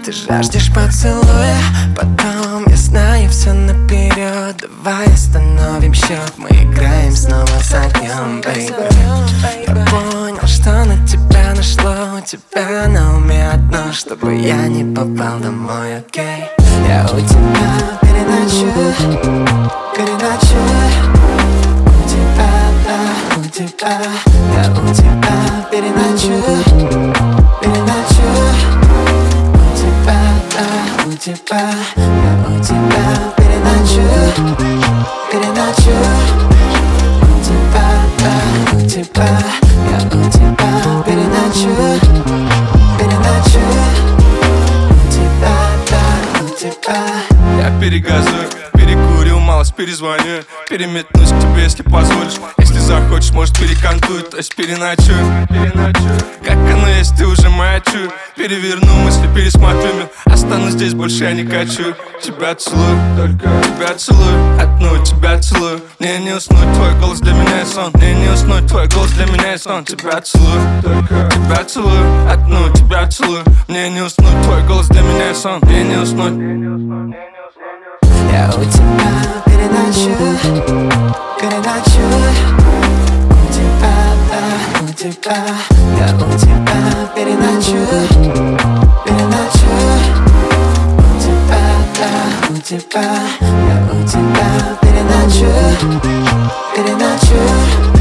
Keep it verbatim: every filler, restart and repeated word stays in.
Ты жаждешь поцелуя, потом я знаю все наперед. Давай остановим счет, мы играем снова с огнем, baby. Я понял, что на тебя нашло, у тебя на уме одно, чтобы я не попал домой, окей? Я у тебя переночую, переночую. У тебя, да, у тебя, я у тебя переночую, переночую. У тебя, да, у тебя, я у тебя переночую, переночую. У тебя, да, у тебя, я у тебя переночую, переночую. У тебя, да, у тебя. Я перегазую, перекурил, малость перезвоню. Переметнусь к тебе, если позволишь. Если захочешь, может перекантуй, то есть переночую. Как оно есть, ты уже моя чую. Переверну мысли, пересмотрю мир. Останусь здесь, больше я не хочу. Тебя целую, только тебя целую. Одну тебя целую. Мне не уснуть, твой голос для меня сон. Мне не уснуть, твой голос для меня сон. Тебя целую, только тебя целую. Одну тебя целую. Мне не уснуть, твой голос для меня сон. Мне не уснуть. Я у тебя переночую, переночую. У тебя, да, у тебя, я у тебя переночую, переночую. У тебя, да, у тебя, я у тебя переночую, переночую.